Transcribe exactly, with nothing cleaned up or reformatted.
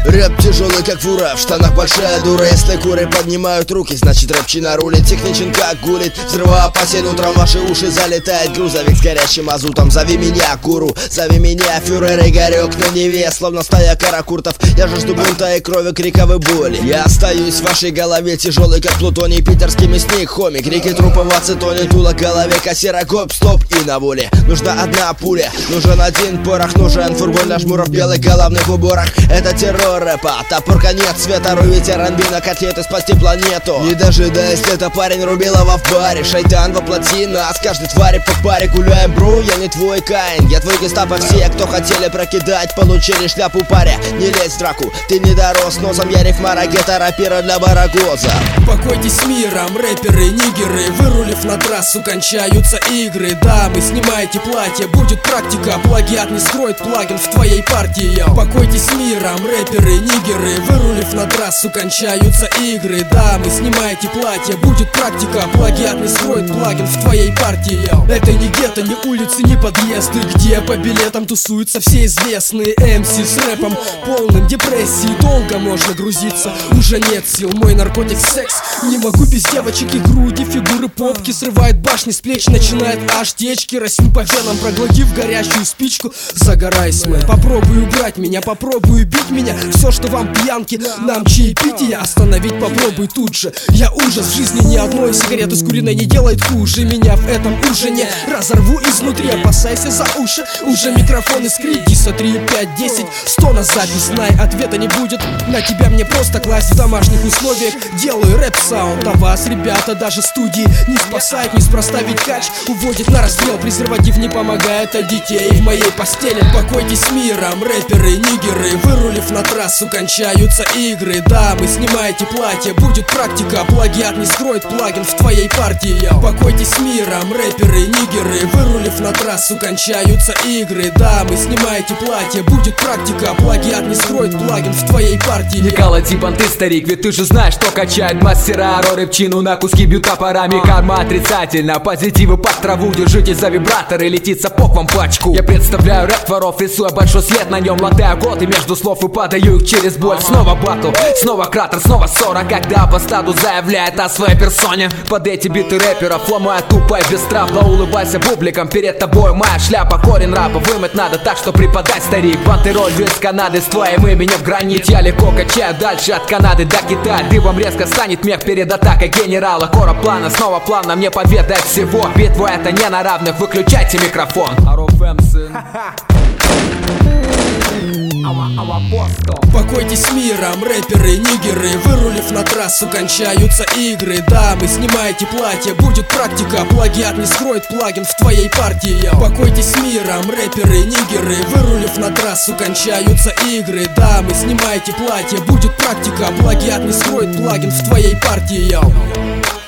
Рэп тяжелый как фура, в штанах большая дура. Если куры поднимают руки, значит рэпчи на руле. Техничен как гулит, взрывоопасен, утром в ваши уши залетает грузовик с горящим мазутом. Зови меня Куру, зови меня фюрер Игорек на Неве, словно стая каракуртов. Я жажду бунта и крови, криковой боли. Я остаюсь в вашей голове, тяжелый как плутоний. Питерский мясник, хомик, реки трупов в ацетоне. Дуло к голове, кассира, гоп, стоп и на воле. Нужна одна пуля, нужен один порох. Нужен фургон для жмуров в белых головных уборах. Это террор рэпа, топорка нет цвета. Рубите ранбина, котлеты, спасти планету. Не дожидаясь лета, парень Рубилова в баре. Шайтан воплоти нас, каждой твари по паре. Гуляем, бро, я не твой Каин. Я твой гестапо, все, кто хотели прокидать, получили шляпу паря. Не лезь в драку, ты не дорос носом. Я рифма ракета, рапира для барагоза. Покойтесь с миром, рэперы, нигеры. Вырулив на трассу, кончаются игры. Дамы, снимайте платье, будет практика. Плагиат не скроет плагин в твоей партии. Покойтесь с миром, рэперы, нигеры. Вырулив на трассу, кончаются игры. Дамы, снимайте платье, будет практика. Плагиат не скроет плагин в твоей партии. Это не гетто, не улицы, не подъезды, где по билетам тусуются все известные эм си с рэпом полным депрессии. Долго можно грузиться, уже нет сил. Мой наркотик секс, не могу без девочек и груди. Фигуры попки срывает башни с плеч, начинает аж течки. Росим по венам, проглотив горящую спичку. Загорайся, мэн, попробуй убрать меня, попробуй убить меня. Все, что вам пьянки, нам чаепитие. Остановить попробуй тут же. Я ужас, в жизни ни одной сигареты с куриной не делает хуже меня в этом ужине. Разорву изнутри, опасайся за уши. Уже микрофон искрит, диса три, пять, десять, сто на запись, най, ответа не будет. На тебя мне просто класть в домашних условиях. Делаю рэп-саунд, а вас, ребята, даже студии не спасает. Неспроста ведь кач уводит на расстрел. Презерватив не помогает, а детей в моей постели. Покойтесь с миром, рэперы, нигеры. Вырулив на трассу, кончаются игры. Дамы, снимайте платье, будет практика. Плагиат не скроет плагин в твоей партии. Покойтесь с миром, рэперы, нигеры. Вырулив на трассу, кончаются игры. Дамы, снимайте платье, будет практика. Плагиат не скроет плагин в твоей партии. Не колоти понты, старик, ведь ты же знаешь, что качает мастера. Рэпчину на куски бьют топорами. Карма отрицательно, позитивы под траву. Держитесь за вибраторы, летит сапог вам пачку. Я представляю рэп воров, рисуя большой след на нем. Латаю год и между слов и падаю их через боль. Снова батл, снова кратер, снова ссора. Когда по стаду заявляет о своей персоне. Под эти биты рэперов ломая тупо и бесстравно. Улыбайся публикам, перед тобой моя шляпа. Корень рапа вымыть надо так, что преподать, старик. Бандеролью из Канады с твоим именем в гранит. Я легко качаю дальше от Канады до Китая. Дыбом резко станет мех перед атакой генерала. Кора плана, снова плавно мне поведать всего. Битва это не на равных, выключайте микрофон. Покойтесь с миром, рэперы, нигеры. Вырулив на трассу, кончаются игры. Дамы, снимайте платье, будет практика. Плагиат не скроет плагин в твоей партии. Покойтесь с миром, рэперы, нигеры. Вырулив на трассу, кончаются игры. Дамы, снимайте платье, будет практика. Плагиат не скроет плагин в твоей партии.